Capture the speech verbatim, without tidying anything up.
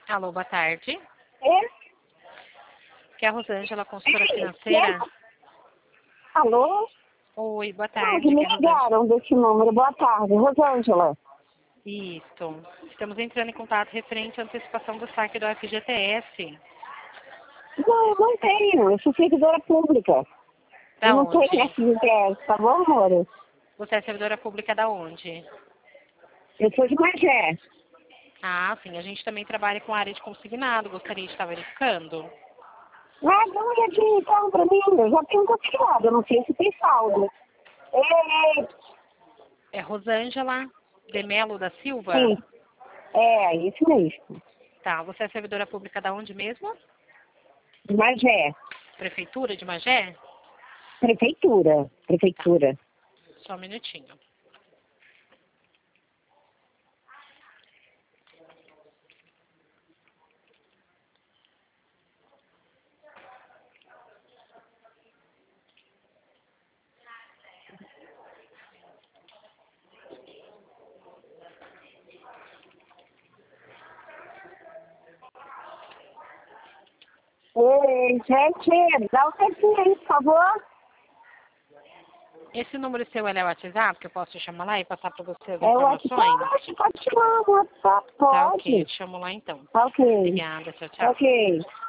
Alô, boa tarde. É? Que é a Rosângela, consultora É? financeira. Alô? Oi, boa Ah, tarde. que me Que é a Rosângela. ligaram desse número. Boa tarde, Rosângela. Isso. Estamos entrando em contato referente à antecipação do saque do F G T S. Não, não tenho. Eu sou servidora pública. Eu Da não tenho onde? F G T S, tá bom, amor? Você é servidora pública da onde? Eu sou de Magé. Ah, sim. A gente também trabalha com a área de consignado. Gostaria de estar verificando. Ah, dá uma olhadinha então pra mim. Eu já tenho considerado. Eu não sei se tem saldo. É, é, É Rosângela de Melo da Silva? sim. É, isso mesmo. Tá. Você é servidora pública da onde mesmo? De Magé. Prefeitura de Magé? Prefeitura. Prefeitura. Só um minutinho. Ei, gente, dá um tempinho aí, por favor. Esse número seu ele é o WhatsApp, que eu posso te chamar lá e passar para você as É o informações? WhatsApp, pode chamar, o WhatsApp, Tá ok, eu pode. te chamo lá então. Ok, Obrigada, tchau, tchau. ok.